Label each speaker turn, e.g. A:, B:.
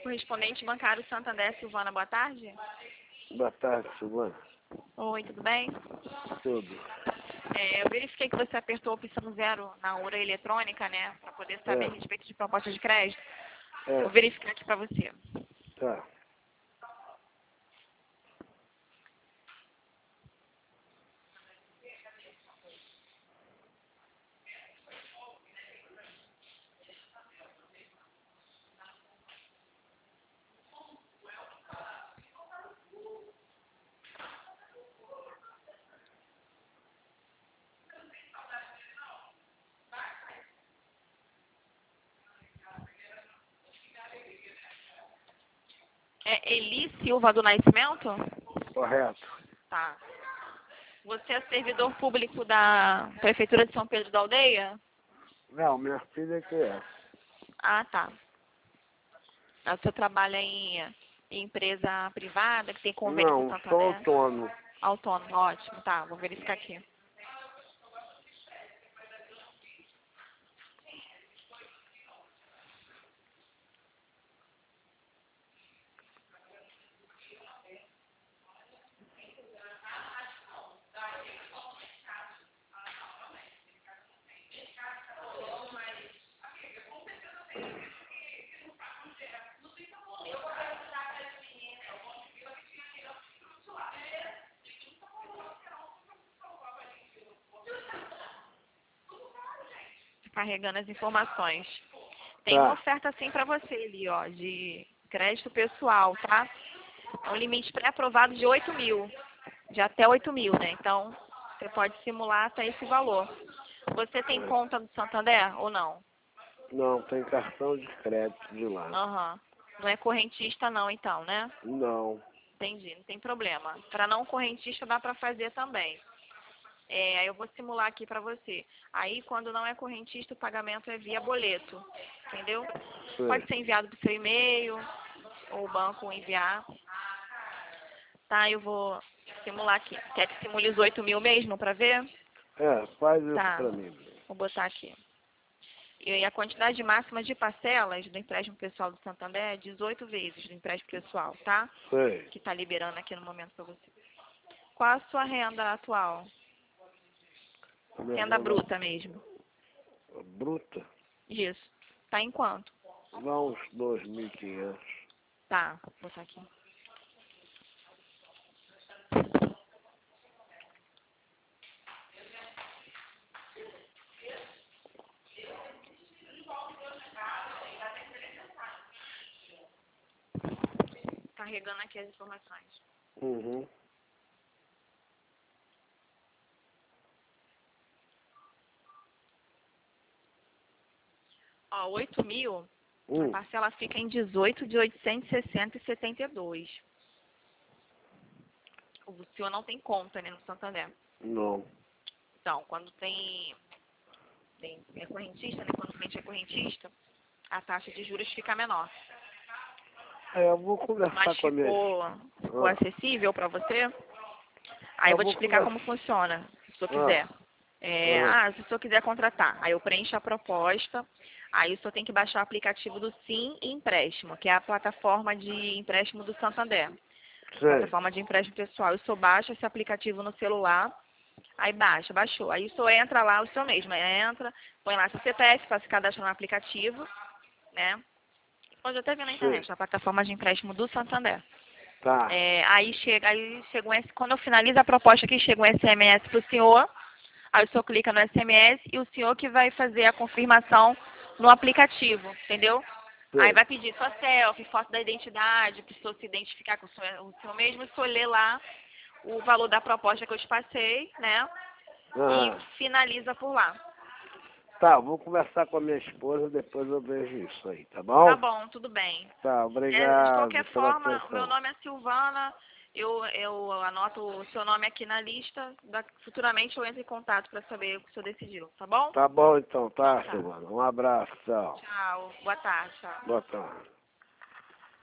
A: correspondente bancário Santander, Silvana, boa tarde.
B: Boa tarde, Silvana.
A: Oi, tudo bem?
B: Tudo.
A: Eu verifiquei que você apertou a opção 0 na URA eletrônica, né? Para poder saber a respeito de proposta de crédito. Vou verificar aqui para você.
B: Tá.
A: É Eli Silva do Nascimento?
B: Correto.
A: Tá. Você é servidor público da Prefeitura de São Pedro da Aldeia?
B: Não, minha filha que é.
A: Ah, tá. Você trabalha em empresa privada, que tem convênio com o
B: Não, sou
A: Santander?
B: autônomo.
A: Autônomo, ótimo. Tá, vou verificar aqui. Carregando as informações. Tem uma oferta assim para você ali, ó, de crédito pessoal, tá? É um limite pré-aprovado de 8.000, de até 8.000, né? Então, você pode simular até esse valor. Você tem conta do Santander ou não?
B: Não, tem cartão de crédito de lá.
A: Aham. Não é correntista não, então, né?
B: Não.
A: Entendi, não tem problema. Para não correntista dá para fazer também. Aí eu vou simular aqui para você. Aí, quando não é correntista, o pagamento é via boleto, entendeu?
B: Sei.
A: Pode ser enviado para o seu e-mail, ou o banco enviar. Tá, eu vou simular aqui. Quer que simule os 8.000 mesmo para ver?
B: Faz isso
A: Tá,
B: pra mim.
A: vou botar aqui. E a quantidade máxima de parcelas do empréstimo pessoal do Santander é 18 vezes do empréstimo pessoal, tá?
B: Sei.
A: Que tá liberando aqui no momento para você. Qual a sua renda atual?
B: Minha
A: Renda bruta mesmo.
B: bruta?
A: Isso. Tá em quanto?
B: Dá uns 2.500.
A: Tá, vou botar aqui. Carregando aqui as informações.
B: Uhum.
A: Ó, 8.000, a parcela fica em 18 de 860,72. O senhor não tem conta, né, no Santander.
B: Não.
A: Então, quando é correntista, né, quando o cliente é correntista, a taxa de juros fica menor.
B: Eu vou conversar
A: Mas
B: com a minha...
A: ficou acessível para você? Aí eu vou te explicar como funciona, se o senhor quiser. Se o senhor quiser contratar, aí eu preencho a proposta, aí o senhor tem que baixar o aplicativo do Sim Empréstimo, que é a plataforma de empréstimo do Santander. Plataforma de empréstimo pessoal. O senhor baixa esse aplicativo no celular, aí baixou. Aí o senhor entra lá, o senhor mesmo entra, põe lá seu CPF para se cadastrar no aplicativo, né? Pode até ver na internet, na plataforma de empréstimo do Santander.
B: Tá.
A: Aí chega quando eu finalizo a proposta aqui, chega um SMS para o senhor, aí o senhor clica no SMS e o senhor que vai fazer a confirmação no aplicativo, entendeu? Aí vai pedir sua selfie, foto da identidade, para o senhor se identificar com o senhor mesmo, e o senhor lê lá o valor da proposta que eu te passei, né? E finaliza por lá.
B: Tá, vou conversar com a minha esposa, depois eu vejo isso aí, tá bom?
A: Tá bom, tudo bem.
B: Tá, obrigado.
A: De qualquer
B: pela
A: forma,
B: atenção.
A: meu nome é Silvana, eu anoto o seu nome aqui na lista, futuramente eu entro em contato para saber o que o senhor decidiu, tá bom?
B: Tá bom então, tá,
A: Tá.
B: Silvana. Um abraço, tchau.
A: Tchau, boa tarde, tchau.
B: Boa tarde.